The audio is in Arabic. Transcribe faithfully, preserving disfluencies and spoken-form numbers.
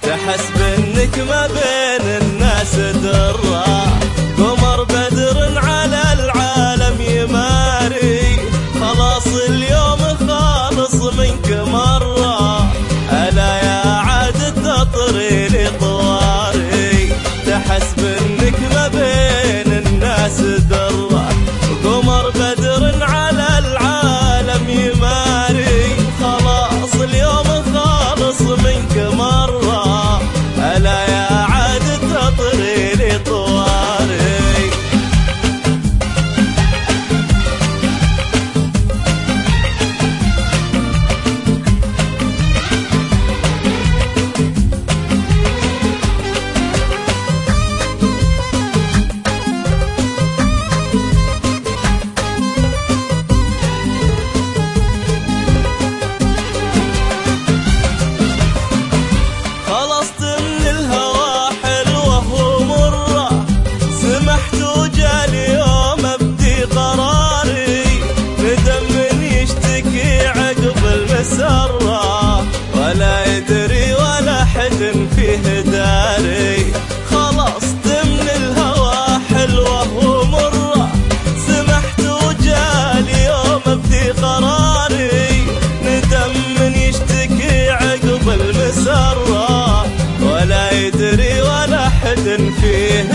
تحسب انك ما بين الناس درة، قمر بدر على العالم يماري، خلاص اليوم خالص منك مرة، ألا يا عاد تطري لي طواري. تحسب انك ما بين الناس درة، قمر بدر على العالم يماري، خلاص اليوم خالص منك مرة، ألا يا عاد تطري لي طواري. خلصت من الهوى حلوة ومرة، سمحت وجالي يوم ابدي قراري، ندم من يشتكي عقب المسرة، ولا يدري ولا حد فيه داري. خلصت من الهوى حلوة ومرة، سمحت وجالي يوم ابدي قراري، ندم من يشتكي عقب المسرة، ولا يدري ولا حد فيه